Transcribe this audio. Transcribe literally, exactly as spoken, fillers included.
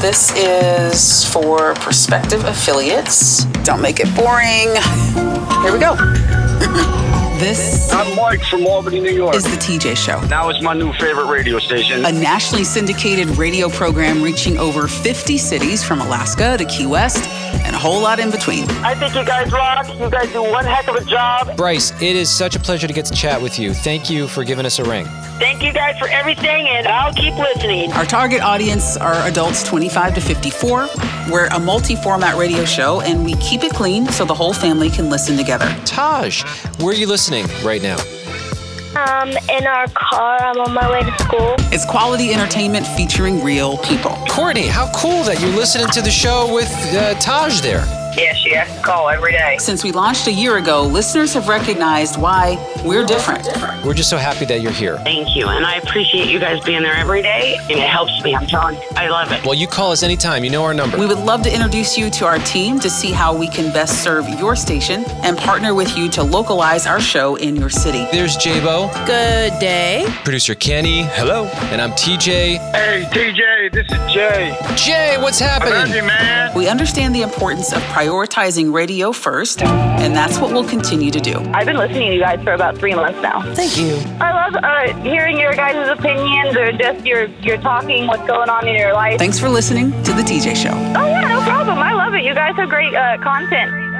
This is for prospective affiliates. Don't make it boring. Here we go. This I'm Mike from Albany, New York. is the T J Show. Now it's my new favorite radio station. A nationally syndicated radio program reaching over fifty cities from Alaska to Key West and a whole lot in between. I think you guys rock. You guys do one heck of a job. Bryce, it is such a pleasure to get to chat with you. Thank you for giving us a ring. Thank you guys for everything, and I'll keep listening. Our target audience are adults twenty-five to fifty-four. We're a multi-format radio show, and we keep it clean so the whole family can listen together. Taj, where are you listening right now? Um, in our car. I'm on my way to school. It's quality entertainment featuring real people. Courtney, how cool that you're listening to the show with uh, Taj there. Yeah, she has to call every day. Since we launched a year ago, listeners have recognized why we're different. We're just so happy that you're here. Thank you, and I appreciate you guys being there every day, and it helps me. I'm telling you, I love it. Well, you call us anytime. You know our number. We would love to introduce you to our team to see how we can best serve your station and partner with you to localize our show in your city. There's J-Bo. Good day. Producer Kenny. Hello. And I'm T J. Hey, T J, this is Jay. Jay, what's I love happening? you, man. We understand the importance of prioritizing radio first, and that's what we'll continue to do. I've been listening to you guys for about three months now. Thank you. I love uh, hearing your guys' opinions or just your, your talking, what's going on in your life. Thanks for listening to The T J Show. Oh, yeah, no problem. I love it. You guys have great uh, content.